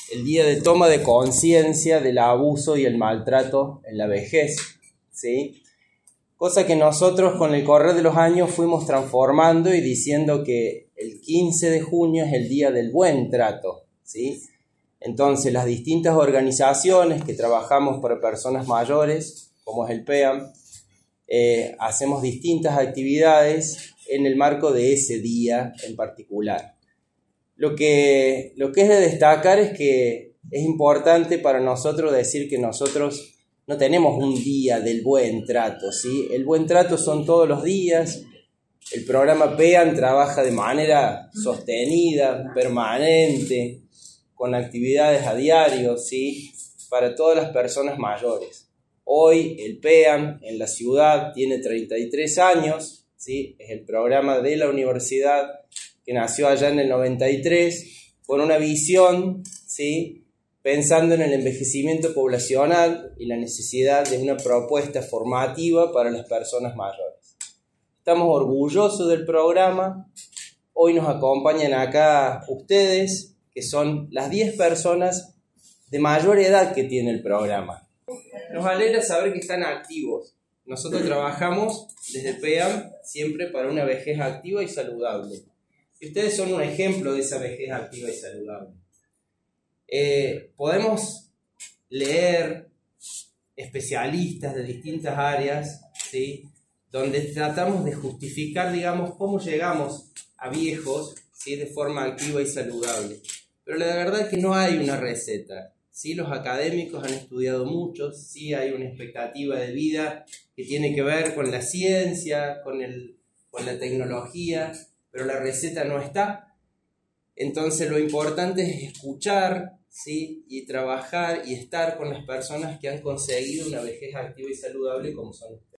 el día de toma de conciencia del abuso y el maltrato en la vejez, ¿sí? Cosa que nosotros con el correr de los años fuimos transformando y diciendo que el 15 de junio es el día del buen trato, ¿sí? Entonces las distintas organizaciones que trabajamos para personas mayores, como es el PEAM, hacemos distintas actividades en el marco de ese día en particular. Lo que es de destacar es que es importante para nosotros decir que nosotros no tenemos un día del buen trato, ¿sí? El buen trato son todos los días. El programa PEAM trabaja de manera sostenida, permanente, con actividades a diario, ¿sí? Para todas las personas mayores. Hoy el PEAM en la ciudad tiene 33 años, ¿sí? Es el programa de la universidad que nació allá en el 93, con una visión, ¿sí? Pensando en el envejecimiento poblacional y la necesidad de una propuesta formativa para las personas mayores. Estamos orgullosos del programa. Hoy nos acompañan acá ustedes, que son las 10 personas de mayor edad que tiene el programa. Nos alegra saber que están activos. Nosotros trabajamos desde PEAM siempre para una vejez activa y saludable. Y ustedes son un ejemplo de esa vejez activa y saludable. Podemos leer especialistas de distintas áreas, ¿sí? Donde tratamos de justificar, digamos, cómo llegamos a viejos, ¿sí? De forma activa y saludable. Pero la verdad es que no hay una receta, ¿sí? Los académicos han estudiado mucho, sí hay una expectativa de vida que tiene que ver con la ciencia, con la tecnología, pero la receta no está. Entonces lo importante es escuchar, ¿sí? Y trabajar y estar con las personas que han conseguido una vejez activa y saludable como son ustedes.